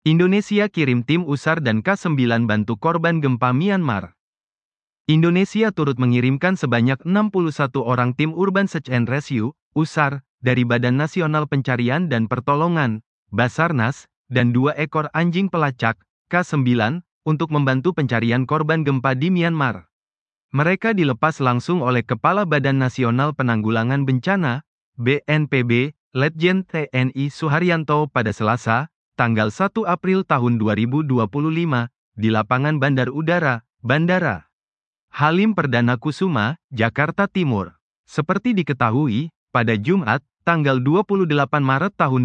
Indonesia kirim tim USAR dan K9 bantu korban gempa Myanmar. Indonesia turut mengirimkan sebanyak 61 orang tim Urban Search and Rescue, USAR, dari Badan Nasional Pencarian dan Pertolongan, Basarnas, dan 2 ekor anjing pelacak, K9, untuk membantu pencarian korban gempa di Myanmar. Mereka dilepas langsung oleh Kepala Badan Nasional Penanggulangan Bencana, BNPB, Letjen TNI Suharyanto pada Selasa, tanggal 1 April tahun 2025, di lapangan Bandar Udara, Bandara Halim Perdana Kusuma, Jakarta Timur. Seperti diketahui, pada Jumat, tanggal 28 Maret tahun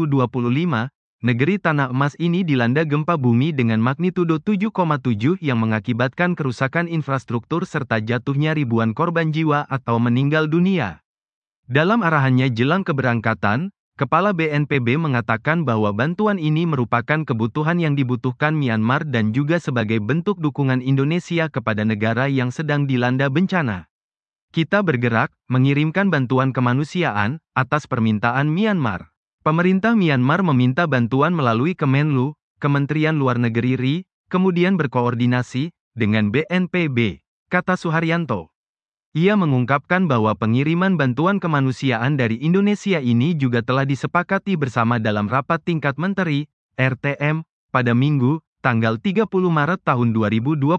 2025, negeri Tanah Emas ini dilanda gempa bumi dengan magnitudo 7,7 yang mengakibatkan kerusakan infrastruktur serta jatuhnya ribuan korban jiwa atau meninggal dunia. Dalam arahannya jelang keberangkatan, Kepala BNPB mengatakan bahwa bantuan ini merupakan kebutuhan yang dibutuhkan Myanmar dan juga sebagai bentuk dukungan Indonesia kepada negara yang sedang dilanda bencana. Kita bergerak, mengirimkan bantuan kemanusiaan, atas permintaan Myanmar. Pemerintah Myanmar meminta bantuan melalui Kemenlu, Kementerian Luar Negeri RI, kemudian berkoordinasi dengan BNPB, kata Suharyanto. Ia mengungkapkan bahwa pengiriman bantuan kemanusiaan dari Indonesia ini juga telah disepakati bersama dalam rapat tingkat menteri, RTM, pada Minggu, tanggal 30 Maret tahun 2025,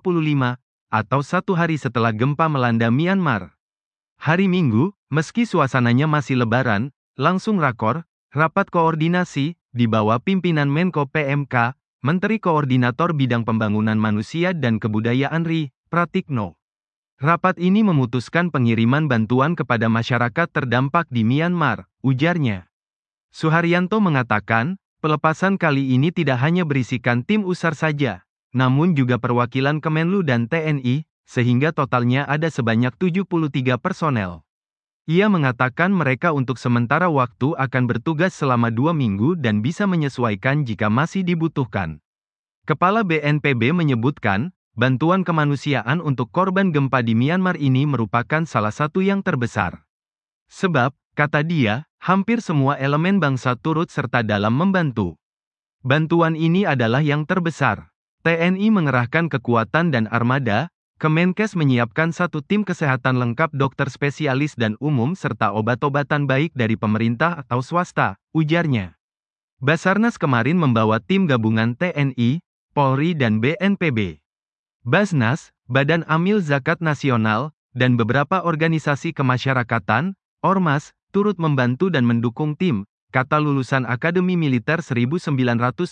atau 1 hari setelah gempa melanda Myanmar. Hari Minggu, meski suasananya masih lebaran, langsung rakor, rapat koordinasi, di bawah pimpinan Menko PMK, Menteri Koordinator Bidang Pembangunan Manusia dan Kebudayaan RI, Pratikno. Rapat ini memutuskan pengiriman bantuan kepada masyarakat terdampak di Myanmar, ujarnya. Suharyanto mengatakan, pelepasan kali ini tidak hanya berisikan tim USAR saja, namun juga perwakilan Kemenlu dan TNI, sehingga totalnya ada sebanyak 73 personel. Ia mengatakan mereka untuk sementara waktu akan bertugas selama 2 minggu dan bisa menyesuaikan jika masih dibutuhkan. Kepala BNPB menyebutkan, bantuan kemanusiaan untuk korban gempa di Myanmar ini merupakan salah satu yang terbesar. Sebab, kata dia, hampir semua elemen bangsa turut serta dalam membantu. Bantuan ini adalah yang terbesar. TNI mengerahkan kekuatan dan armada, Kemenkes menyiapkan 1 tim kesehatan lengkap dokter spesialis dan umum serta obat-obatan baik dari pemerintah atau swasta, ujarnya. Basarnas kemarin membawa tim gabungan TNI, Polri dan BNPB. Basnas, Badan Amil Zakat Nasional, dan beberapa organisasi kemasyarakatan, Ormas, turut membantu dan mendukung tim, kata lulusan Akademi Militer 1989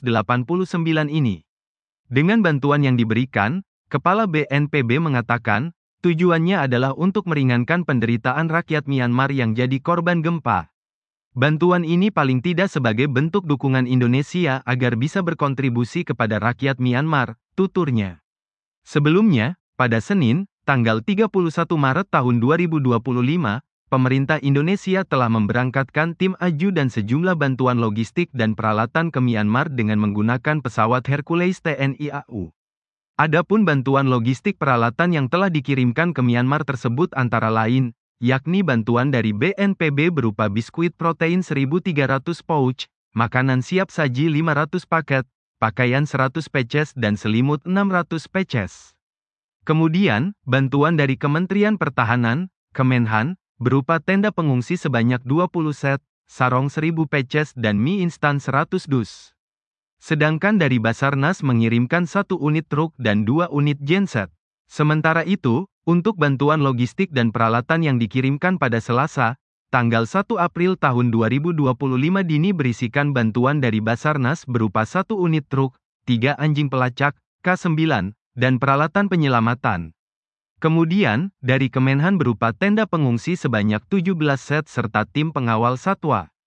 ini. Dengan bantuan yang diberikan, Kepala BNPB mengatakan, tujuannya adalah untuk meringankan penderitaan rakyat Myanmar yang jadi korban gempa. Bantuan ini paling tidak sebagai bentuk dukungan Indonesia agar bisa berkontribusi kepada rakyat Myanmar, tuturnya. Sebelumnya, pada Senin, tanggal 31 Maret tahun 2025, pemerintah Indonesia telah memberangkatkan tim AJU dan sejumlah bantuan logistik dan peralatan ke Myanmar dengan menggunakan pesawat Hercules TNI AU. Adapun bantuan logistik peralatan yang telah dikirimkan ke Myanmar tersebut antara lain, yakni bantuan dari BNPB berupa biskuit protein 1.300 pouch, makanan siap saji 500 paket, pakaian 100 peces dan selimut 600 peces. Kemudian, bantuan dari Kementerian Pertahanan, Kemenhan, berupa tenda pengungsi sebanyak 20 set, sarong 1000 peces dan mie instan 100 dus. Sedangkan dari Basarnas mengirimkan 1 unit truk dan 2 unit genset. Sementara itu, untuk bantuan logistik dan peralatan yang dikirimkan pada Selasa, tanggal 1 April tahun 2025 dini berisikan bantuan dari Basarnas berupa 1 unit truk, 3 anjing pelacak, K9, dan peralatan penyelamatan. Kemudian, dari Kemenhan berupa tenda pengungsi sebanyak 17 set serta tim pengawal satwa.